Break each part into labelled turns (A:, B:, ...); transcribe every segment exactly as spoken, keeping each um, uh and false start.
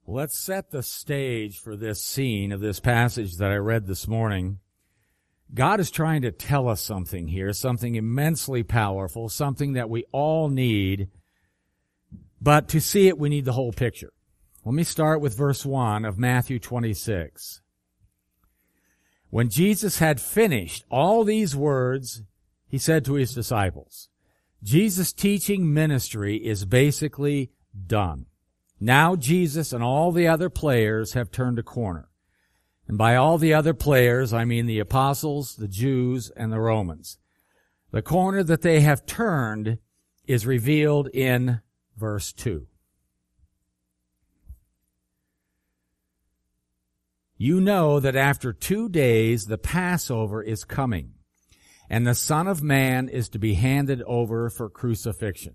A: Let's set the stage for this scene of this passage that I read this morning. God is trying to tell us something here, something immensely powerful, something that we all need. But to see it, we need the whole picture. Let me start with verse one of Matthew twenty-six. When Jesus had finished all these words, he said to his disciples, Jesus' teaching ministry is basically done. Now Jesus and all the other players have turned a corner. And by all the other players, I mean the apostles, the Jews, and the Romans. The corner that they have turned is revealed in verse two. You know that after two days the Passover is coming, and the Son of Man is to be handed over for crucifixion.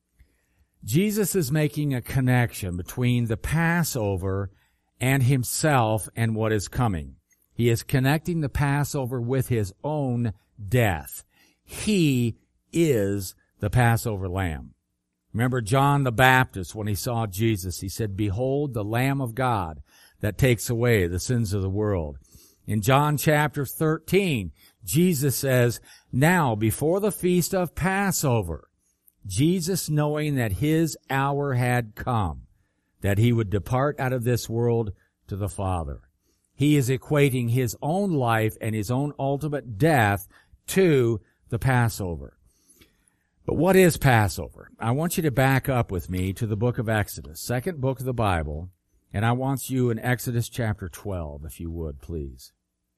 A: Jesus is making a connection between the Passover and himself and what is coming. He is connecting the Passover with his own death. He is the Passover lamb. Remember John the Baptist, when he saw Jesus, he said, "Behold the Lamb of God that takes away the sins of the world." In John chapter thirteen, Jesus says, "Now before the feast of Passover," Jesus, knowing that his hour had come, that he would depart out of this world to the Father. He is equating his own life and his own ultimate death to the Passover. But what is Passover? I want you to back up with me to the book of Exodus, second book of the Bible, and I want you in Exodus chapter twelve, if you would, please.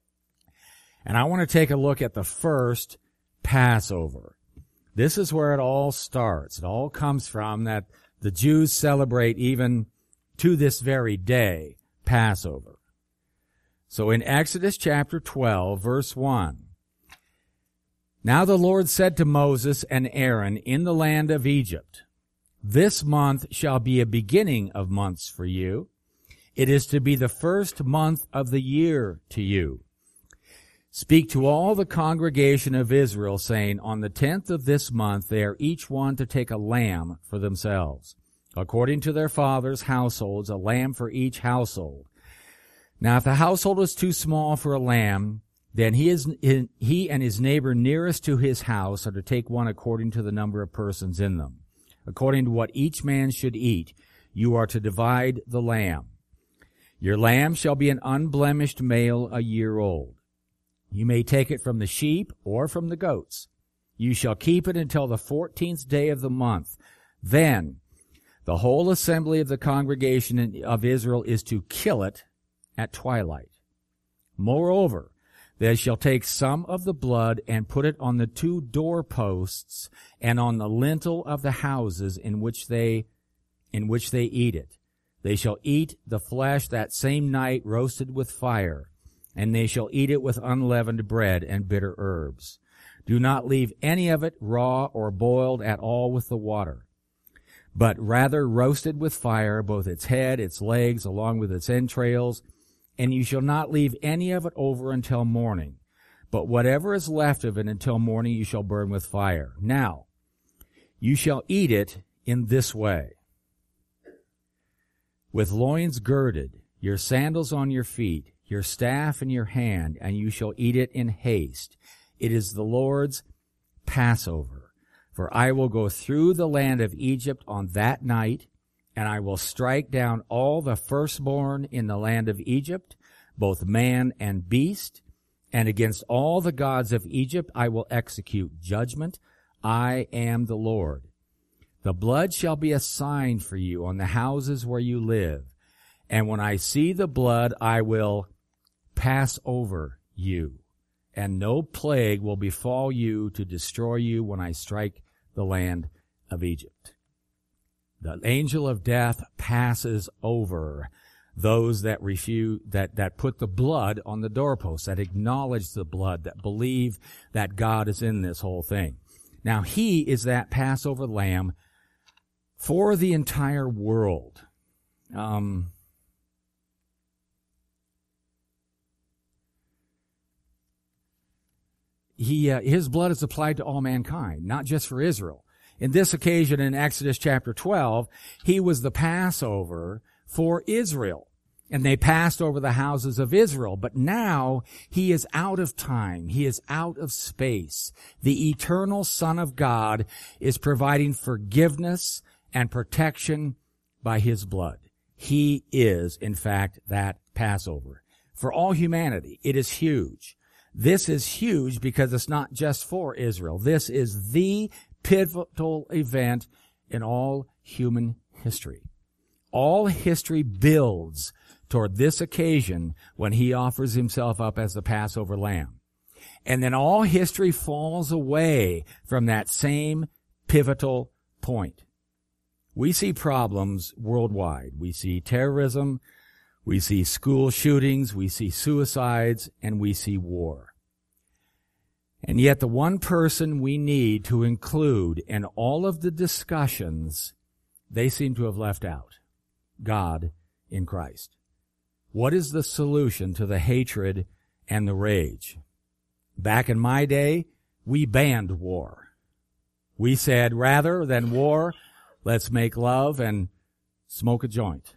A: And I want to take a look at the first Passover. This is where it all starts. It all comes from that the Jews celebrate even to this very day, Passover. So in Exodus chapter twelve, verse one, Now the Lord said to Moses and Aaron in the land of Egypt, This month shall be a beginning of months for you. It is to be the first month of the year to you. Speak to all the congregation of Israel, saying, On the tenth of this month they are each one to take a lamb for themselves, according to their fathers' households, a lamb for each household. Now if the household is too small for a lamb, then he is he and his neighbor nearest to his house are to take one according to the number of persons in them. According to what each man should eat, you are to divide the lamb. Your lamb shall be an unblemished male a year old. You may take it from the sheep or from the goats. You shall keep it until the fourteenth day of the month. Then the whole assembly of the congregation of Israel is to kill it at twilight. Moreover, they shall take some of the blood and put it on the two doorposts and on the lintel of the houses in which they in which they eat it. They shall eat the flesh that same night roasted with fire, and they shall eat it with unleavened bread and bitter herbs. Do not leave any of it raw or boiled at all with the water, but rather roasted with fire, both its head, its legs, along with its entrails, and you shall not leave any of it over until morning. But whatever is left of it until morning you shall burn with fire. Now, you shall eat it in this way. With loins girded, your sandals on your feet, your staff in your hand, and you shall eat it in haste. It is the Lord's Passover. For I will go through the land of Egypt on that night, and I will strike down all the firstborn in the land of Egypt, both man and beast, and against all the gods of Egypt I will execute judgment. I am the Lord. The blood shall be a sign for you on the houses where you live, and when I see the blood I will pass over you, and no plague will befall you to destroy you when I strike the land of Egypt. The angel of death passes over those that refuse, that, that put the blood on the doorpost, that acknowledge the blood, that believe that God is in this whole thing. Now he is that Passover lamb for the entire world. Um, he, uh, his blood is applied to all mankind, not just for Israel. In this occasion in Exodus chapter twelve, he was the Passover for Israel. And they passed over the houses of Israel. But now he is out of time. He is out of space. The eternal Son of God is providing forgiveness and protection by his blood. He is, in fact, that Passover. For all humanity, it is huge. This is huge because it's not just for Israel. This is the pivotal event in all human history. All history builds toward this occasion when he offers himself up as the Passover lamb. And then all history falls away from that same pivotal point. We see problems worldwide. We see terrorism, we see school shootings, we see suicides, and we see war. And yet the one person we need to include in all of the discussions, they seem to have left out. God in Christ. What is the solution to the hatred and the rage? Back in my day, we banned war. We said, rather than war, let's make love and smoke a joint.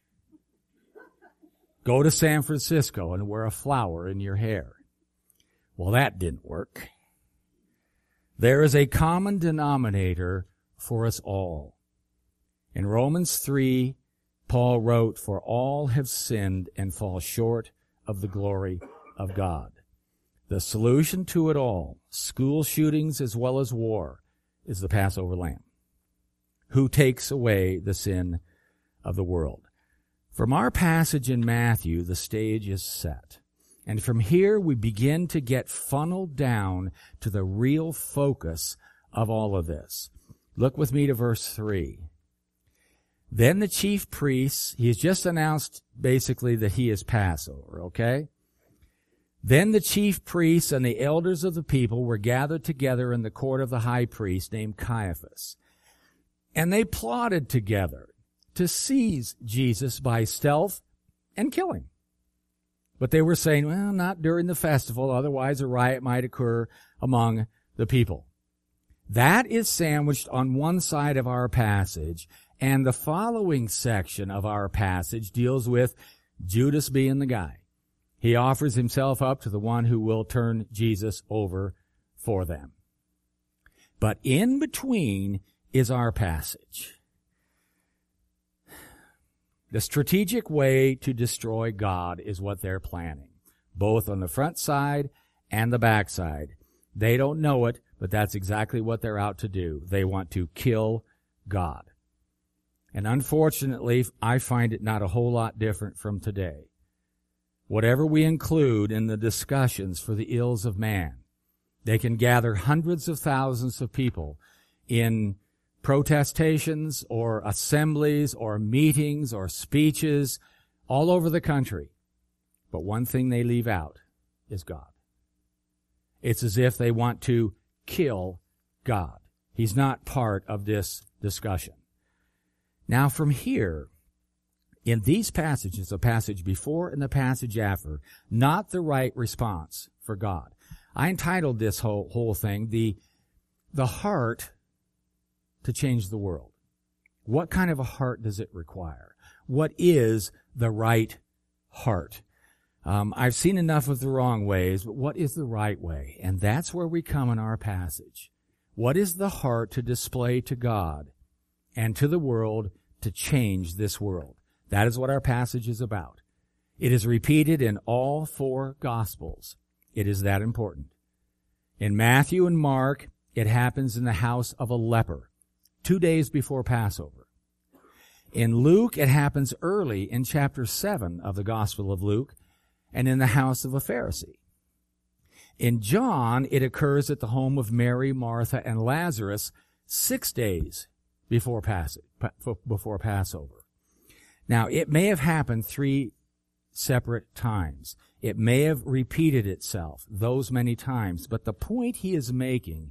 A: Go to San Francisco and wear a flower in your hair. Well, that didn't work. There is a common denominator for us all. In Romans three, Paul wrote, "For all have sinned and fall short of the glory of God." The solution to it all, school shootings as well as war, is the Passover lamb, who takes away the sin of the world. From our passage in Matthew, the stage is set. And from here, we begin to get funneled down to the real focus of all of this. Look with me to verse three. Then the chief priests, he has just announced basically that he is Passover, okay? Then the chief priests and the elders of the people were gathered together in the court of the high priest named Caiaphas. And they plotted together to seize Jesus by stealth and kill him. But they were saying, well, not during the festival, otherwise a riot might occur among the people. That is sandwiched on one side of our passage, and the following section of our passage deals with Judas being the guy. He offers himself up to the one who will turn Jesus over for them. But in between is our passage. The strategic way to destroy God is what they're planning, both on the front side and the back side. They don't know it, but that's exactly what they're out to do. They want to kill God. And unfortunately, I find it not a whole lot different from today. Whatever we include in the discussions for the ills of man, they can gather hundreds of thousands of people in protestations or assemblies or meetings or speeches all over the country. But one thing they leave out is God. It's as if they want to kill God. He's not part of this discussion. Now from here, in these passages, the passage before and the passage after, not the right response for God. I entitled this whole, whole thing, the, the heart to change the world. What kind of a heart does it require? What is the right heart? Um, I've seen enough of the wrong ways, but what is the right way? And that's where we come in our passage. What is the heart to display to God and to the world to change this world? That is what our passage is about. It is repeated in all four Gospels. It is that important. In Matthew and Mark, it happens in the house of a leper, two days before Passover. In Luke, it happens early in chapter seven of the Gospel of Luke, and in the house of a Pharisee. In John, it occurs at the home of Mary, Martha, and Lazarus six days before, Pass- before Passover. Now, it may have happened three separate times. It may have repeated itself those many times, but the point he is making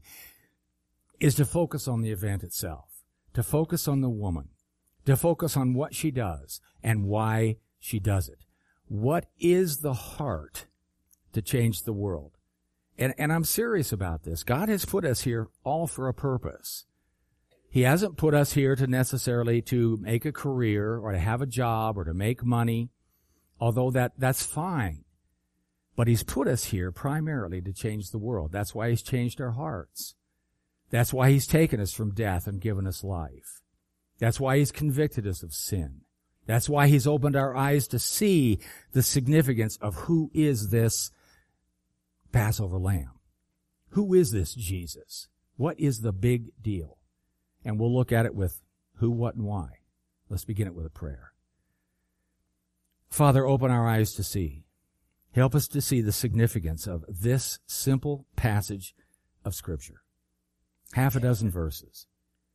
A: is to focus on the event itself, to focus on the woman, to focus on what she does and why she does it. What is the heart to change the world? And, and I'm serious about this. God has put us here all for a purpose. He hasn't put us here to necessarily to make a career or to have a job or to make money, although that, that's fine. But He's put us here primarily to change the world. That's why He's changed our hearts. That's why He's taken us from death and given us life. That's why He's convicted us of sin. That's why He's opened our eyes to see the significance of who is this Passover lamb. Who is this Jesus? What is the big deal? And we'll look at it with who, what, and why. Let's begin it with a prayer. Father, open our eyes to see. Help us to see the significance of this simple passage of Scripture. Half a dozen verses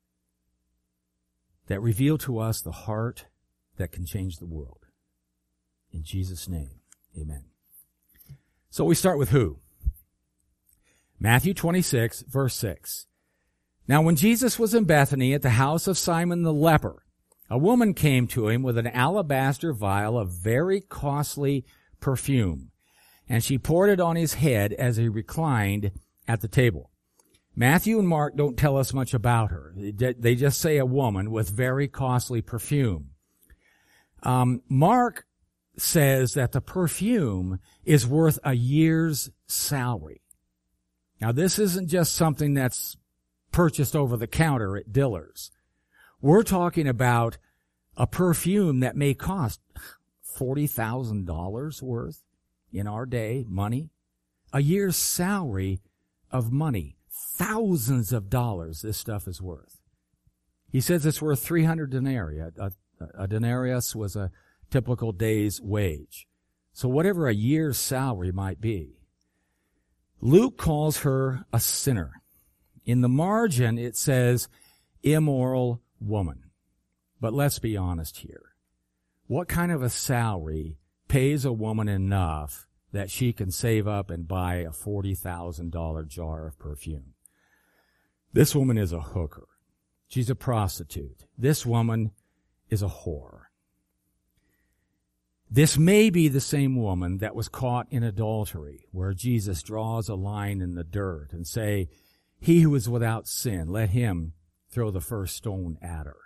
A: that reveal to us the heart that can change the world. In Jesus' name, amen. So we start with who? Matthew twenty-six, verse six. Now when Jesus was in Bethany at the house of Simon the leper, a woman came to him with an alabaster vial of very costly perfume, and she poured it on his head as he reclined at the table. Matthew and Mark don't tell us much about her. They just say a woman with very costly perfume. Um, Mark says that the perfume is worth a year's salary. Now, this isn't just something that's purchased over the counter at Dillard's. We're talking about a perfume that may cost forty thousand dollars worth in our day, money. A year's salary of money. Thousands of dollars this stuff is worth. He says it's worth three hundred denarii. A, a, a denarius was a typical day's wage. So whatever a year's salary might be. Luke calls her a sinner. In the margin, it says, immoral woman. But let's be honest here. What kind of a salary pays a woman enough that she can save up and buy a forty thousand dollars jar of perfume? This woman is a hooker. She's a prostitute. This woman is a whore. This may be the same woman that was caught in adultery, where Jesus draws a line in the dirt and say, he who is without sin, let him throw the first stone at her.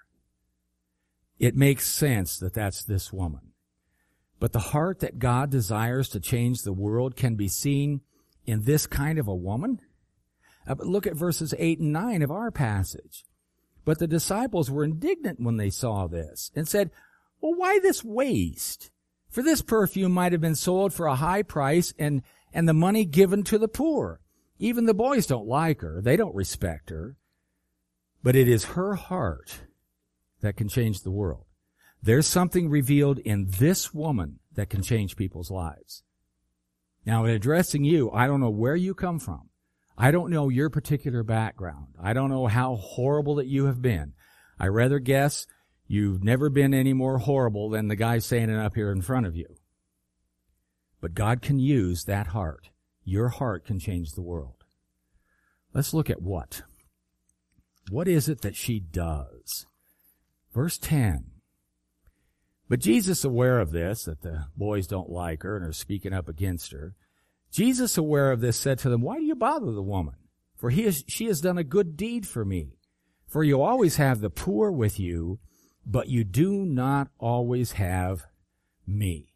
A: It makes sense that that's this woman. But the heart that God desires to change the world can be seen in this kind of a woman. Uh, but look at verses eight and nine of our passage. But the disciples were indignant when they saw this and said, well, why this waste? For this perfume might have been sold for a high price and, and the money given to the poor. Even the boys don't like her. They don't respect her. But it is her heart that can change the world. There's something revealed in this woman that can change people's lives. Now, in addressing you, I don't know where you come from. I don't know your particular background. I don't know how horrible that you have been. I rather guess you've never been any more horrible than the guy standing up here in front of you. But God can use that heart. Your heart can change the world. Let's look at what. What is it that she does? Verse ten. But Jesus, aware of this, that the boys don't like her and are speaking up against her, Jesus, aware of this, said to them, why do you bother the woman? For he is, she has done a good deed for me. For you always have the poor with you, but you do not always have me.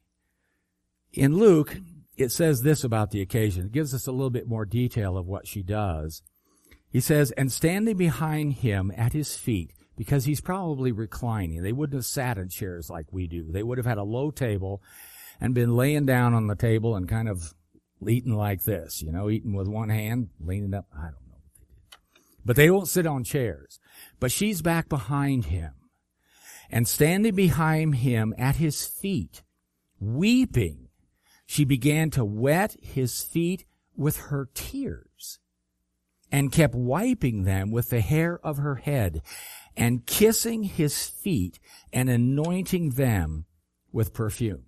A: In Luke, it says this about the occasion. It gives us a little bit more detail of what she does. He says, and standing behind him at his feet, because he's probably reclining. They wouldn't have sat in chairs like we do. They would have had a low table and been laying down on the table and kind of eating like this, you know, eating with one hand, leaning up. I don't know what they did. But they don't sit on chairs. But she's back behind him. And standing behind him at his feet, weeping, she began to wet his feet with her tears and kept wiping them with the hair of her head and kissing his feet and anointing them with perfume.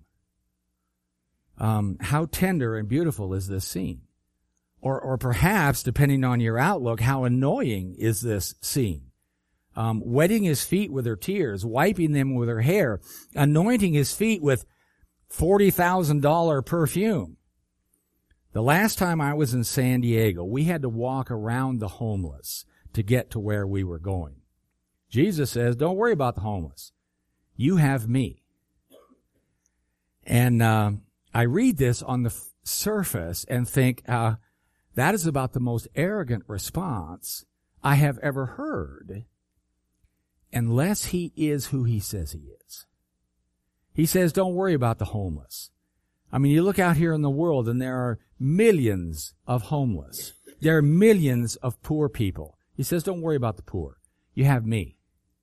A: Um, how tender and beautiful is this scene? Or, or perhaps, depending on your outlook, how annoying is this scene? Um, wetting his feet with her tears, wiping them with her hair, anointing his feet with forty thousand dollars perfume. The last time I was in San Diego, we had to walk around the homeless to get to where we were going. Jesus says, don't worry about the homeless. You have me. And uh, I read this on the f- surface and think, uh, that is about the most arrogant response I have ever heard, unless he is who he says he is. He says, don't worry about the homeless. I mean, you look out here in the world and there are millions of homeless. There are millions of poor people. He says, don't worry about the poor. You have me.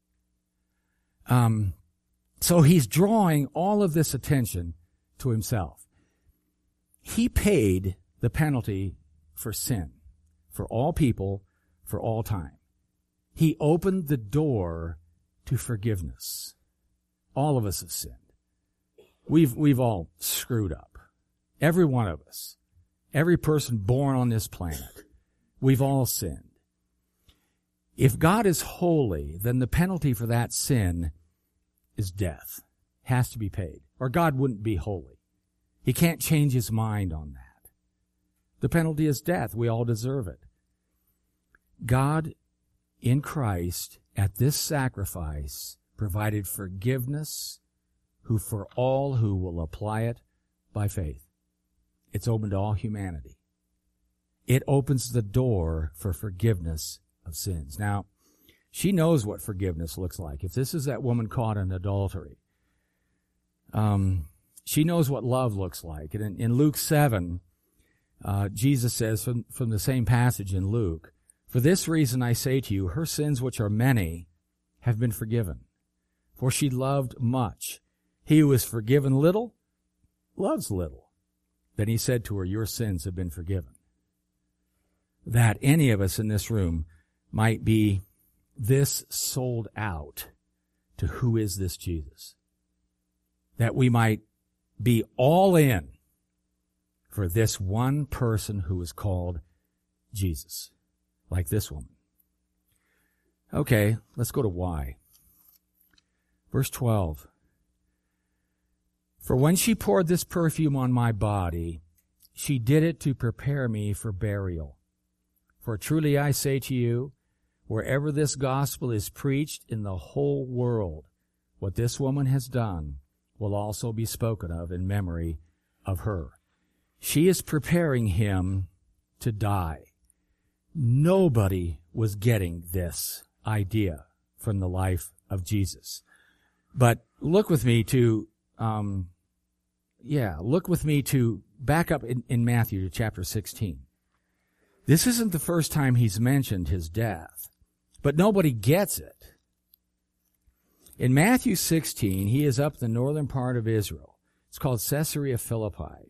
A: Um, so he's drawing all of this attention to himself. He paid the penalty for sin, for all people, for all time. He opened the door to forgiveness. All of us have sinned. We've, we've all screwed up. Every one of us. Every person born on this planet. We've all sinned. If God is holy, then the penalty for that sin is death. Has to be paid. Or God wouldn't be holy. He can't change his mind on that. The penalty is death. We all deserve it. God, in Christ, at this sacrifice, provided forgiveness who for all who will apply it by faith. It's open to all humanity. It opens the door for forgiveness of sins. Now, she knows what forgiveness looks like. If this is that woman caught in adultery, um, she knows what love looks like. And in, in Luke seven, uh, Jesus says from, from the same passage in Luke, for this reason I say to you, her sins, which are many, have been forgiven. For she loved much. He who is forgiven little, loves little. Then he said to her, your sins have been forgiven. That any of us in this room might be this sold out to who is this Jesus. That we might be all in for this one person who is called Jesus. Like this woman. Okay, let's go to why. Verse twelve. For when she poured this perfume on my body, she did it to prepare me for burial. For truly I say to you, wherever this gospel is preached in the whole world, what this woman has done will also be spoken of in memory of her. She is preparing him to die. Nobody was getting this idea from the life of Jesus. But look with me to, um, yeah, look with me to back up in, in Matthew to chapter sixteen. This isn't the first time he's mentioned his death, but nobody gets it. In Matthew sixteen, he is up the northern part of Israel. It's called Caesarea Philippi.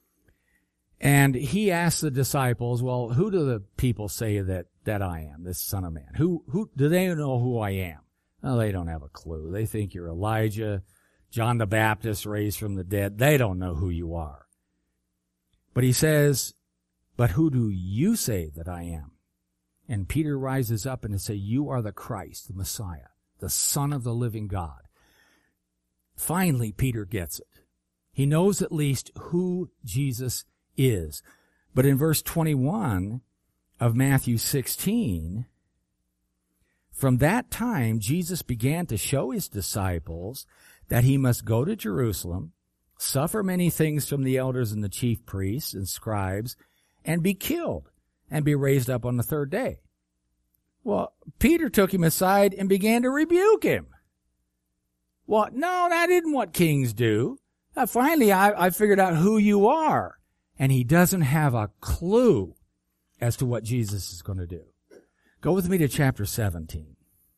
A: And he asks the disciples, well, who do the people say that, that I am, this Son of Man? Who, who, do they know who I am? Well, they don't have a clue. They think you're Elijah, John the Baptist raised from the dead. They don't know who you are. But he says, but who do you say that I am? And Peter rises up and says, you are the Christ, the Messiah, the Son of the living God. Finally, Peter gets it. He knows at least who Jesus is. But in verse twenty-one of Matthew sixteen, from that time Jesus began to show his disciples that he must go to Jerusalem, suffer many things from the elders and the chief priests and scribes, and be killed, and be raised up on the third day. Well, Peter took him aside and began to rebuke him. Well, no, that isn't what kings do. Now, finally, I, I figured out who you are. And he doesn't have a clue as to what Jesus is going to do. Go with me to chapter seventeen.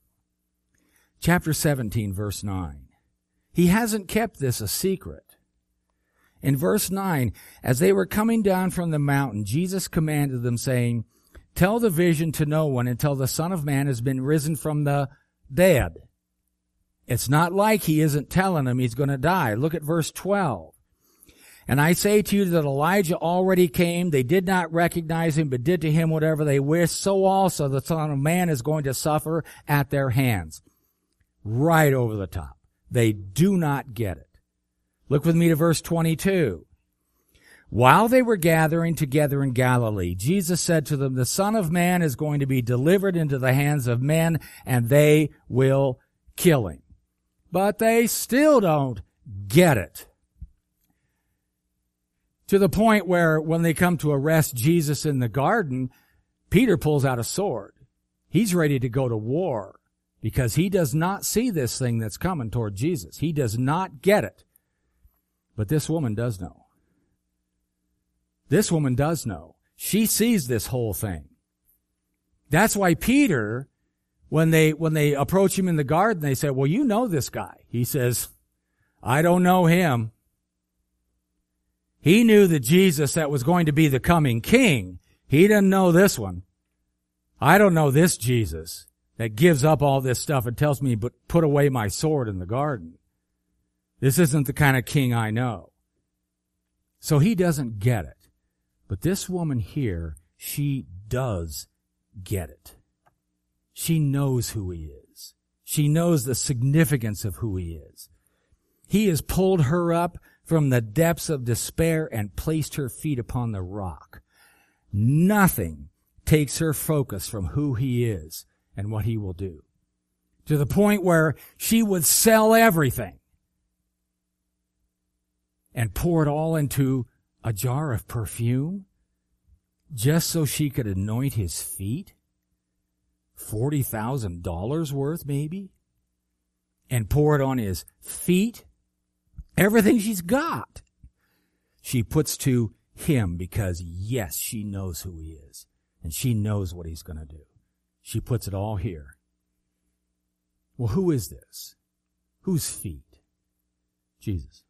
A: Chapter seventeen, verse nine. He hasn't kept this a secret. In verse nine, as they were coming down from the mountain, Jesus commanded them, saying, tell the vision to no one until the Son of Man has been risen from the dead. It's not like he isn't telling them he's going to die. Look at verse twelve. And I say to you that Elijah already came. They did not recognize him, but did to him whatever they wished. So also the Son of Man is going to suffer at their hands. Right over the top. They do not get it. Look with me to verse twenty-two. While they were gathering together in Galilee, Jesus said to them, the Son of Man is going to be delivered into the hands of men, and they will kill him. But they still don't get it. To the point where when they come to arrest Jesus in the garden, Peter pulls out a sword. He's ready to go to war because he does not see this thing that's coming toward Jesus. He does not get it. But this woman does know. This woman does know. She sees this whole thing. That's why Peter, when they, when they approach him in the garden, they say, well, you know this guy. He says, I don't know him. He knew the Jesus that was going to be the coming king. He didn't know this one. I don't know this Jesus that gives up all this stuff and tells me, but put away my sword in the garden. This isn't the kind of king I know. So he doesn't get it. But this woman here, she does get it. She knows who he is. She knows the significance of who he is. He has pulled her up from the depths of despair and placed her feet upon the rock. Nothing takes her focus from who he is and what he will do. To the point where she would sell everything and pour it all into a jar of perfume just so she could anoint his feet? forty thousand dollars worth, maybe? And pour it on his feet? Everything she's got. She puts to him because, yes, she knows who he is. And she knows what he's going to do. She puts it all here. Well, who is this? Whose feet? Jesus.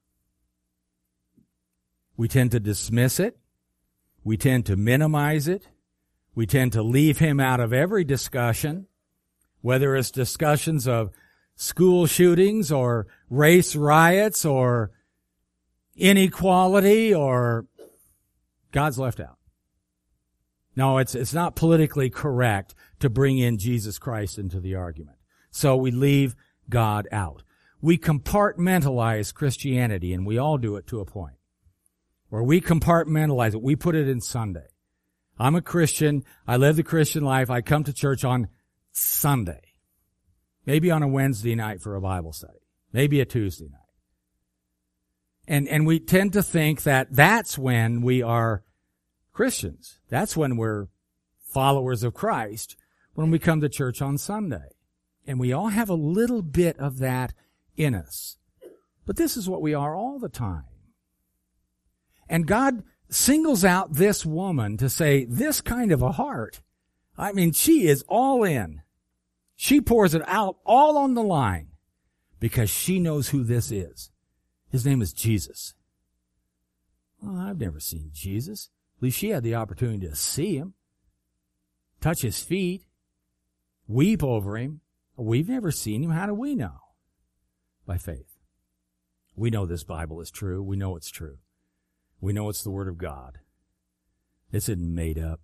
A: We tend to dismiss it. We tend to minimize it. We tend to leave him out of every discussion, whether it's discussions of school shootings or race riots or inequality, or God's left out. No, it's it's not politically correct to bring in Jesus Christ into the argument. So we leave God out. We compartmentalize Christianity, and we all do it to a point, where we compartmentalize it. We put it in Sunday. I'm a Christian. I live the Christian life. I come to church on Sunday. Maybe on a Wednesday night for a Bible study. Maybe a Tuesday night. And, and we tend to think that that's when we are Christians. That's when we're followers of Christ, when we come to church on Sunday. And we all have a little bit of that in us. But this is what we are all the time. And God singles out this woman to say, this kind of a heart, I mean, she is all in. She pours it out all on the line because she knows who this is. His name is Jesus. Well, I've never seen Jesus. At least she had the opportunity to see him, touch his feet, weep over him. We've never seen him. How do we know? By faith. We know this Bible is true. We know it's true. We know it's the Word of God. This isn't made up.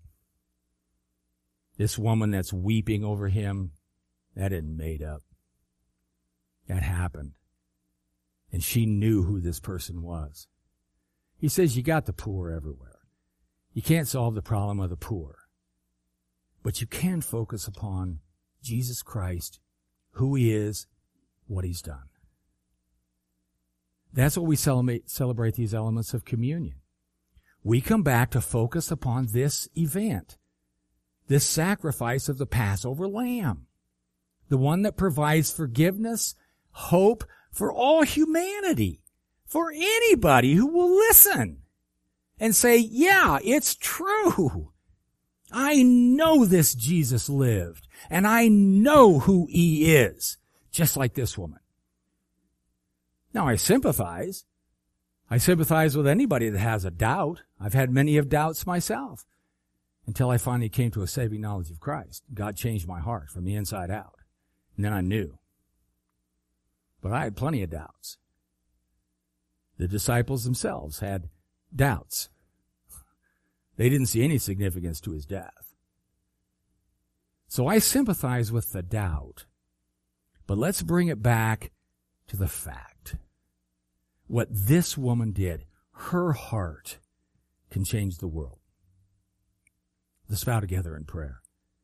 A: This woman that's weeping over him, that isn't made up. That happened. And she knew who this person was. He says you got the poor everywhere. You can't solve the problem of the poor. But you can focus upon Jesus Christ, who he is, what he's done. That's what we celebrate, celebrate these elements of communion. We come back to focus upon this event, this sacrifice of the Passover lamb, the one that provides forgiveness, hope for all humanity, for anybody who will listen and say, yeah, it's true. I know this Jesus lived, and I know who he is, just like this woman. Now, I sympathize. I sympathize with anybody that has a doubt. I've had many of doubts myself until I finally came to a saving knowledge of Christ. God changed my heart from the inside out. And then I knew. But I had plenty of doubts. The disciples themselves had doubts. They didn't see any significance to his death. So I sympathize with the doubt. But let's bring it back to the fact. What this woman did, her heart can change the world. Let's bow together in prayer.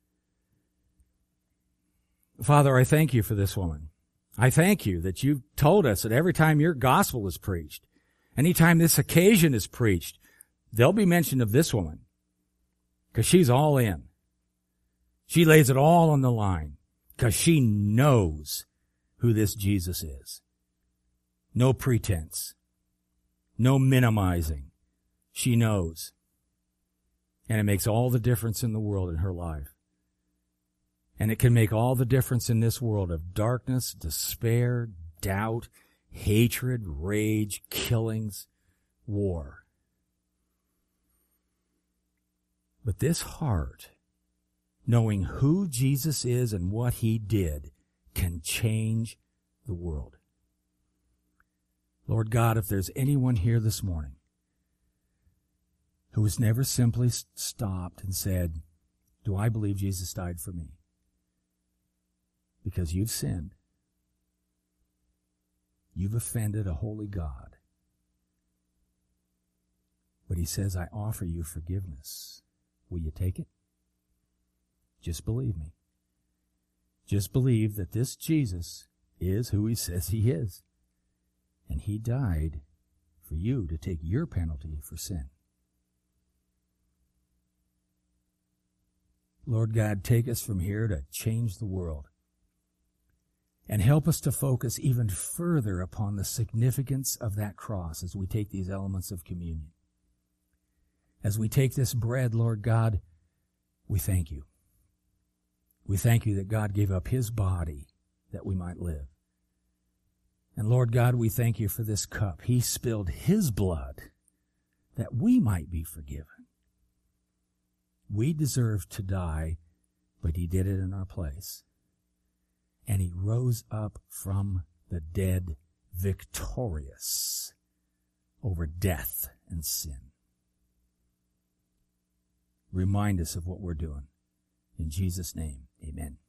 A: Father, I thank you for this woman. I thank you that you've told us that every time your gospel is preached, anytime this occasion is preached, there'll be mention of this woman, because she's all in. She lays it all on the line, because she knows who this Jesus is. No pretense. No minimizing. She knows. And it makes all the difference in the world in her life. And it can make all the difference in this world of darkness, despair, doubt, hatred, rage, killings, war. But this heart, knowing who Jesus is and what he did, can change the world. Lord God, if there's anyone here this morning who has never simply stopped and said, do I believe Jesus died for me? Because you've sinned. You've offended a holy God. But he says, I offer you forgiveness. Will you take it? Just believe me. Just believe that this Jesus is who he says he is. And he died for you to take your penalty for sin. Lord God, take us from here to change the world. And help us to focus even further upon the significance of that cross as we take these elements of communion. As we take this bread, Lord God, we thank you. We thank you that God gave up his body that we might live. And Lord God, we thank you for this cup. He spilled his blood that we might be forgiven. We deserved to die, but he did it in our place. And he rose up from the dead victorious over death and sin. Remind us of what we're doing. In Jesus' name, amen.